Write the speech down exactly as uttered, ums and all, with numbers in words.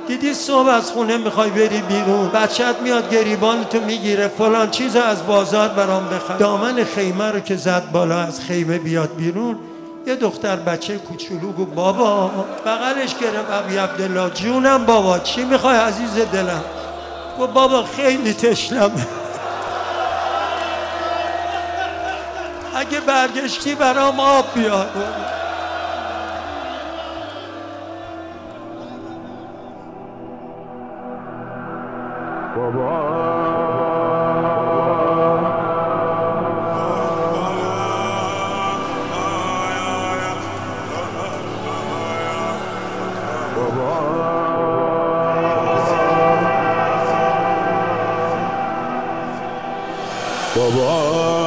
دیدی صبح از خونه میخوای بری بیرون، بچت میاد گریبانتو میگیره فلان چیزو از بازار برام بخر، دامن خیمه رو که زد بالا از خیمه بیاد بیرون، یه دختر بچه کوچولو گفت بابا، بغلش گرفت ابی عبدالله، جونم بابا چی میخوای عزیز دلم؟ گفت بابا خیلی تشنمه، اگه برگشتی برام آب بیار. بابا بابا